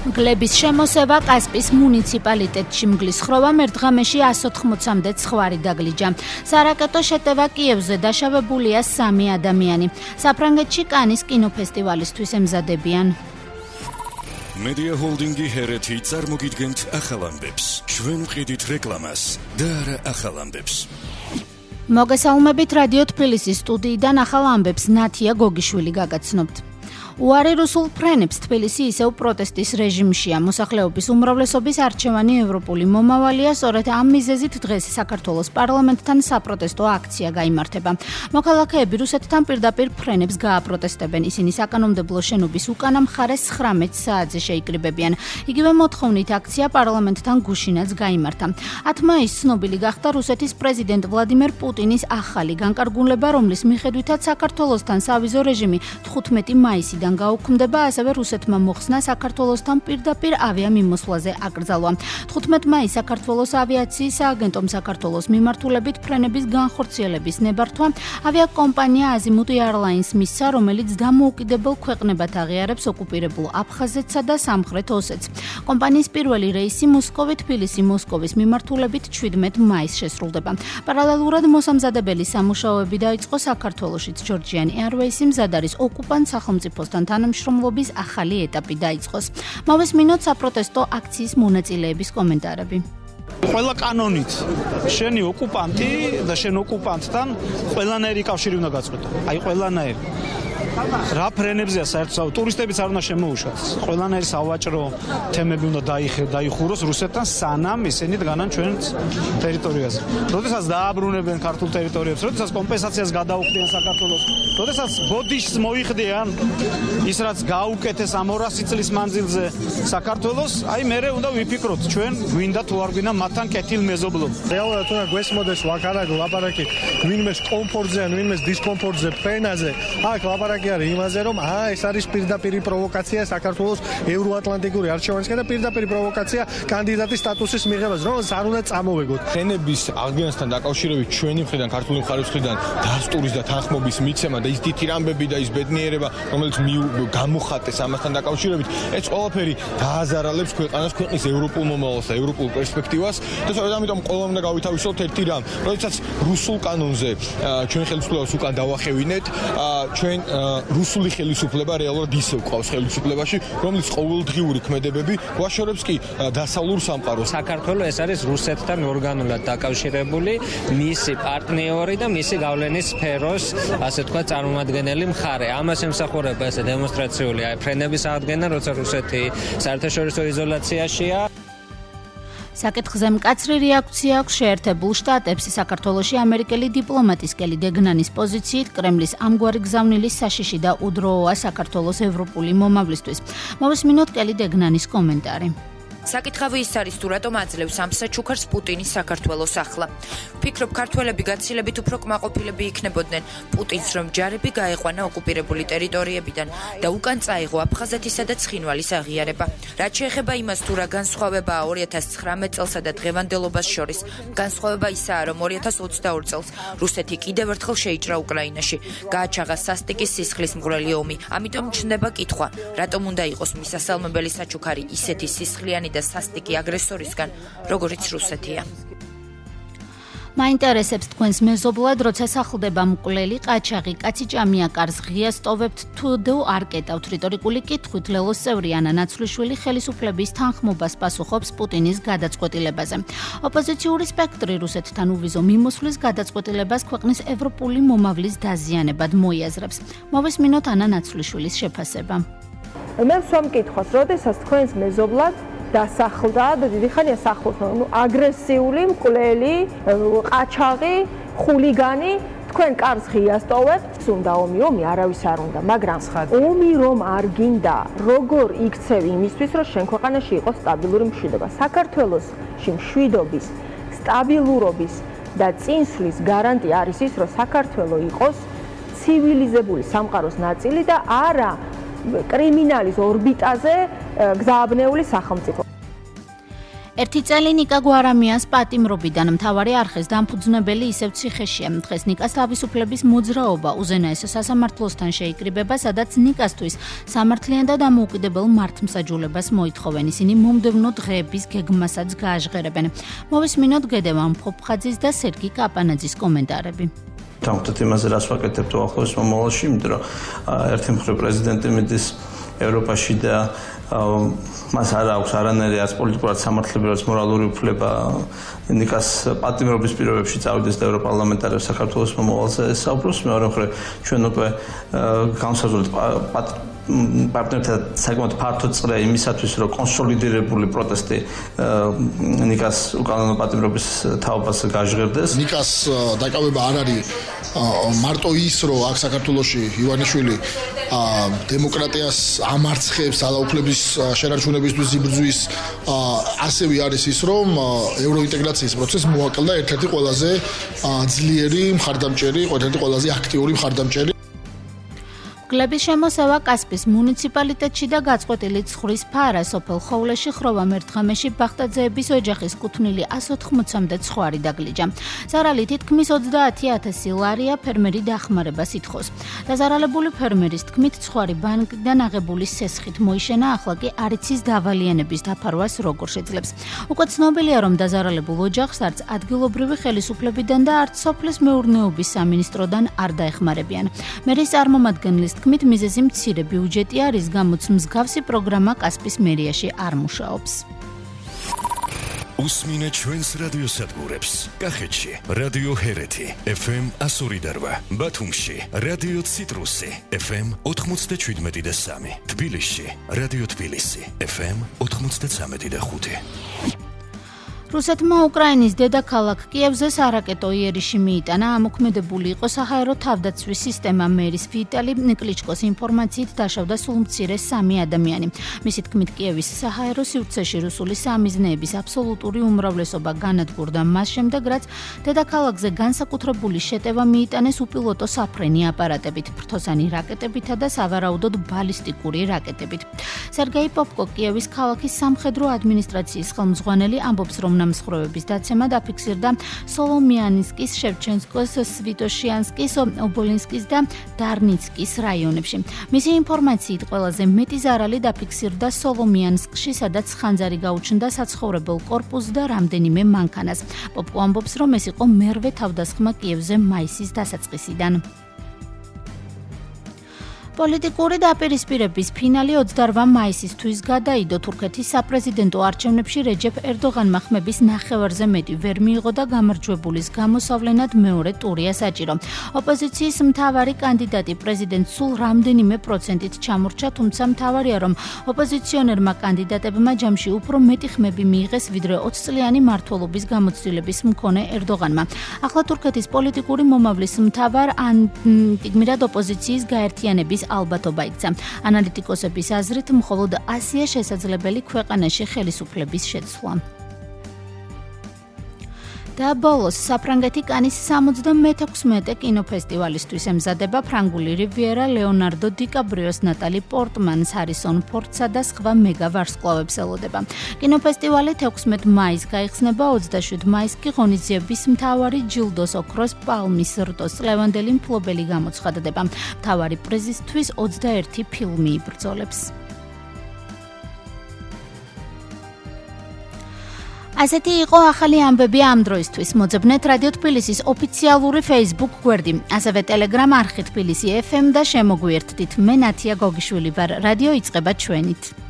გლების შემოსევა კასპის მუნიციპალიტეტში მგლის ხროვამ ერთ ღამეში 180-მდე ცხვარი დაგლიჯა. სარაკეტო შეტევა კიევზე დაშავებულია 3 ადამიანი. საფრანგეთში კანის კინოფესტივალისთვის ემზადებიან. Media Holding-ი ჰერეთი წარმოგიდგენთ ახალ ამბებს. ჩვენ ვყიდით რეკლამას და არა ახალ ამბებს. მოგესალმებით რადიო თბილისის სტუდიიდან ახალ ამბებს ნათია გოგიშვილი გაგაცნობთ. უარი რუსულ ფრენებს თბილისი ისევ პროტესტის რეჟიმშია. მოსახლეობის უმრავლესობის არჩევანი ევროპული მომავალია, სწორედ ამ მიზეზით დღეს საქართველოს პარლამენტთან საპროტესტო აქცია გაიმართება. მოქალაქეები რუსეთთან პირდაპირ ფრენებს გააპროტესტებენ. ისინი საკანონმდებლო შენობის უკანა მხარეს 19 საათზე შეიკრიბებიან. იგივე მოთხოვნით აქცია პარლამენტთან გუშინაც გაიმართა. 10 მაისს ცნობილი გახდა რუსეთის პრეზიდენტ ვლადიმერ პუტინის ახალი განკარგულება, რომლის მიხედვითაც საქართველოსთან სავიზო რეჟიმი 15 მაისიდან გაუქმდება, ასევე რუსეთმა მოხსნა საქართველოსთან პირდაპირ ავიამიმოსვლაზე აკრძალვა. 15 მაისს საქართველოს ავიაციის სააგენტომ საქართველოს მიმართულებით ფრენების განხორციელების ნებართვა ავიაკომპანია Azimut Airlines მისცა, რომელიც დამოუკიდებელ ქვეყნებად აღიარებს ოკუპირებულ აფხაზეთსა და სამხრეთ ოსეთს. კომპანიის პირველი რეისი მოსკოვი-თბილისი-მოსკოვის მიმართულებით 17 მაისს შესრულდება. პარალელურად მოსამზადებელი სამუშაოები დაიწყო საქართველოშიც. Georgian Airways მზად არის ოკუპანტ სახელმწიფოსთან თანამშრომლობის ახალი ეტაპი დაიწყოს. მოვესმინოთ საპროტესტო აქციის მონაწილეების კომენტარები. ყველა კანონით შენი ოკუპანტი და შენ ოკუპანტთან ყველანაირი კავშირი უნდა გაწყვეტო. აი ყველანაირი. რა ფრენებზეა საერთოდ ტურისტებიც არ უნდა შემოუშვათ. ყველანაირი სავაჭრო თემები უნდა დაიხუროს რუსეთთან, სანამ ისინი დგანან ჩვენ ტერიტორიაზე. როდესაც დააბრუნებენ ქართულ ტერიტორიებს, როდესაც კომპენსაციას გადაუხდიან საქართველოს, როდესაც ბოდიშს მოიხდიან ის რაც გაუკეთეს ამ 200 წლის მანძილზე საქართველოს, აი მერე უნდა ვიფიქროთ ჩვენ გვინდა თუ არ გვინდა მათთან კეთილ მეზობლობა. რეალურად უნდა გვესმოდეს ლაპარაკი ვინმეს კომფორტზე ან ვინმეს დისკომფორტზე ფრენაზე. აქ ლაპარაკი არის იმაზე, რომ ეს არის პირდაპირი პროვოკაცია საქართველოს ევროატლანტიკური არჩევანისკენ და პირდაპირი პროვოკაცია კანდიდატის სტატუსის მიღებას, რომელსაც არ უნდა წამოვეგოთ. ფრენების აღდგენასთან დაკავშირებით ჩვენი მხრიდან, ქართული მხარის მხრიდან დასტურის და თანხმობის მიცემა და ის დიდ ამბები და ის ბედნიერება, რომელიც გამოხატეს ამასთან დაკავშირებით, ეს ყველაფერი დააზარალებს ქვეყანას, ქვეყნის ევროპულ მომავალს და ევროპულ პერსპექტივას. და სწორედ ამიტომ ყველა უნდა გავითავისოთ ერთი რამ, როდესაც რუსულ კანონზე ჩვენ ხელისუფლებას უკან დავახევინეთ, ჩვენ რუსული ხელისუფლება რეალურად ისევ ყავს ხელისუფლებაში, რომლის ყოველდღიური ქმედებები გვაშორებს კი დასავლურ სამყაროს. საქართველოს ეს არის რუსეთთან ორგანულად დაკავშირებული მისი პარტნიორი და მისი გავლენის სფეროს, ასე თქვა, წარმომადგენელი მხარე. ამას ემსახურება ეს დემონსტრაციული ფრენების აღდგენა, როცა რუსეთი საერთაშორისო იზოლაციაშია. საკითხზე მკაცრი რეაქცია აქვს შეერთებულ შტატებს. საქართველოში ამერიკელი დიპლომატის კელი დეგნანის პოზიციით კრემლის ამგვარი გზავნილის საშიში და უდროოა საქართველოს ევროპული მომავლისთვის. მოვესმინოთ კელი დეგნანის კომენტარი. საკითხავი ის არის თუ რატომ აძლევს ამ საჩუქარს პუტინის საქართველოს ახლა. ვფიქრობ, ქართველები გაცილებით უფრო კმაყოფილები იქნებოდნენ პუტინს, რომ ჯარები გაეყვანა ოკუპირებული ტერიტორიებიდან და უკან წაიღო აფხაზეთისა და ცხინვალის აღიარება. რაც შეეხება იმას, თუ რა განსხვავებაა 2019 წელსა და დღევანდელობას შორის, განსხვავება ისაა, რომ 2022 წელს რუსეთი კიდევ ერთხელ შეიჭრა უკრაინაში, გააჩაღა სასტიკის სისხლის მღვრელი ომი. ამიტომ ჩნდება კითხვა, რატომ უნდა იყოს მისასალმებელი საჩუქარი ისეთი სისხლიანი და სასტიკი აგრესორისგან, როგორიც რუსეთია. მაინტერესებს თქვენს მეზობლად, როცა სახლდება მკვლელი, ყაჩაღი, კაციჭამია კარს ღია სტოვებთ თუ არ კეტავთ. რიტორიკული კითხვით ლელოს წევრი ანა ნაცვლიშვილი ხელისუფლების თანხმობას პასუხობს პუტინის გადაწყვეტილებაზე. ოპოზიციური სპექტრი რუსეთთან უვიზო მიმოსვლის გადაწყვეტილებას ქვეყნის ევროპული მომავლის დაზიანებად მოიაზრებს. მოვესმინოთ ანა ნაცვლიშვილის შეფასება. მე ვსვამ კითხვას, როდესაც თქვენს მეზობლად დასახლდა და დიდი ხანია სახლობს, აგრესიული, მკვლელი, ყაჩაღი, ხულიგანი, თქვენ კარს ღიას ტოვებთ, უნდა ომი არავის არ უნდა, მაგრამ ომი რომ არ გინდა, როგორ იქცევი იმისთვის, რომ შენ ქვეყანაში იყოს სტაბილური მშვიდობა. საქართველოში მშვიდობის, სტაბილურობის და წინსვლის გარანტია არის ის, რომ საქართველო იყოს ცივილიზებული სამყაროს ნაწილი და არა კრიმინალის ორბიტაზე გზააბნეული სახელმწიფო. ერთი წელი ნიკა გვარამიანს პატიმრობიდან მთავარი არხის დამფუძნებელი ისევ ციხეშია. დღეს ნიკას თავისუფლების მოძრაობა უზენაეს სასამართლოსთან შეიკრიბება, სადაც ნიკასთვის სამართლიან და დამოუკიდებელ მართლმსაჯულებას მოითხოვენ. ისინი მომდევნო დღეების გეგმასაც გააჟღერებენ. მოვისმინოთ გედევან ფოფხაძის და სერგი კაპანაძის კომენტარები. Თამთეთ იმაზე რას ვაკეთებთ ახლოს მომავალში, იმიტომ რომ ერთი მხრივ პრეზიდენტი მიდის ევროპაში და მას არ აქვს არანაირი არც პოლიტიკური, არც სამართლებრივი, არც მორალური უფლება ნიკას პატიმრობის პირობებში წავიდეს და ევროპარლამენტარებს საქართველოს მომავალზე საუბრობს. მეორე მხრივ ჩვენ უკვე განსაზღვრეთ პარტნიორთა საკმაოდ ფართო წრე იმისათვის, რომ კონსოლიდირებული პროტესტი ნიკას უკანონო პატიმრობის თაობას გაჟღერდეს. ნიკას დაკავება არ არის მარტო ის, რომ აქ საქართველოში ივანიშვილი დემოკრატიას ამარცხებს, ძალაუფლების შენარჩუნებისთვის იბრძვის, ასევე არის ის, რომ ევროინტეგრაციის პროცესს მოაკლდა ერთ-ერთი ყველაზე ძლიერი მხარდამჭერი, ერთ-ერთი ყველაზე აქტიური მხარდამჭერი. გლების შემოსევა კასპის მუნიციპალიტეტში და გაწყვეტილი ცხრის ფარა სოფელ ხოვლეში ხროვამ ერთხამეში ბახტაძეების ოჯახის კუთვნილი 180-მდე ცხვარი დაგლიჯა. ზარალი თითქმის 30,000 ლარია, ფერმერი დახმარებას ითხოვს. დაზარალებული ფერმერის თქმით, ცხვარი ბანკიდან აღებული სესხით მოიშენა, ახლა კი არ იცის დავალიანების დაფარვას როგორ შეძლებს. უკვე ცნობილია, რომ დაზარალებულ ოჯახს არც ადგილობრივი ხელისუფლებიდან და არც სოფლის მეურნეობის სამინისტროდან არ დაეხმარებიან. მერის წარმომადგენლის თქმით, მიზეზი მცირე ბიუჯეტია, რის გამოც მსგავსი პროგრამა კასპის მერიაში არ მუშაობს. უსმინეთ ჩვენს რადიოსადგურებს. კახეთში რადიო ჰერეთი FM 102.8, ბათუმში რადიო ციტრუსი FM 97.3, თბილისში რადიო თბილისი FM 93.5. რუსეთმა უკრაინის დედაქალაქ კიევზე სარაკეტო იერიში მიიტანა. ამოქმედებული იყო საჰაერო თავდაცვის სისტემა. მერის ვიტალი კლიჩკოს ინფორმაციით დაშავდა სულ მცირე 3 ადამიანი. მისი თქმით, კიევის საჰაერო სივრცეში რუსული სამიზნეების აბსოლუტური უმრავლესობა განადგურდა მას შემდეგ, რაც დედაქალაქზე განსაკუთრებული შეტევა მიიტანეს უპილოტო საფრენი აპარატებით, ფრთოსანი რაკეტებითა და სავარაუდოდ ბალისტიკური რაკეტებით. სერგეი პოპკო, კიევის ქალაქის სამხედრო ადმინისტრაციის ხელმძღვანელი, ამბობს, რომ ნამსხვრევების დაცემა დაფიქსირდა სოლომიანსკის, შევჩენკოს, სვიტოშიანსკის, ობოლინსკის და დარნიცკის რაიონებში. მისი ინფორმაციით ყველაზე მეტი ზარალი დაფიქსირდა სოლომიანსკში, სადაც ხანძარი გაუჩნდა საცხოვრებელ კორპუსს და რამდენიმე მანქანას. პოპკო ამბობს, რომ ეს იყო მერვე თავდასხმა კიევზე მაისის დასაწყისიდან. პოლიტიკური დაპირისპირების ფინალი 28 მაისისთვის გადაიდო. თურქეთის საპრეზიდენტო არჩევნებში რეჯეფ ერდოღანმა ხმების ნახევარზე მეტი ვერ მიიღო და გამარჯვებულის გამოსავლენად მეორე ტურია საჭირო. ოპოზიციის მთავარი კანდიდატი პრეზიდენტ სულ რამდენიმე პროცენტით ჩამორჩა, თუმცა მთავარია, რომ ოპოზიციონერმა კანდიდატებმა ჯამში უფრო მეტი ხმები მიიღეს, ვიდრე 20 წლიანი მმართველობის გამოცდილების მქონე ერდოღანმა. ახლა თურქეთის პოლიტიკური მომავლის მთავარ ანტიგმირად ოპოზიციის გაერთიანების ალბათობა იქცა. ანალიტიკოსების აზრით, მხოლოდ ასია შესაძლებელი ქვეყანაში ხელისუფლების შეცვლა. და ბოლოს საფრანგეთი კანის 76-მე კინოფესტივალისთვის ემზადება. ფრანგული რივიერა ლეონარდო დიკაბრიოს, ნატალი პორტმანს, ჰარისონ ფორდსა და სხვა მეგა ვარსკვლავებს ელოდება. კინოფესტივალი 16 მაისს გაიხსნება, 27 მაისს კი ღონისძიების მთავარი ჯილდოს, ოქროს პალმის რტოს ლევანდელი მფლობელი გამოცხადდება. მთავარი პრიზისთვის 21 ფილმი იბრძოლებს. ასეთი იყო ახალი ამბები ამ დროისთვის. მოძებნეთ რადიო თბილისის ოფიციალური Facebook გვერდი, ასევე Telegram არხი თბილისი FM და შემოგვიერთდით. მე ნათია გოგიშვილი ვარ. რადიო იწყება ჩვენით.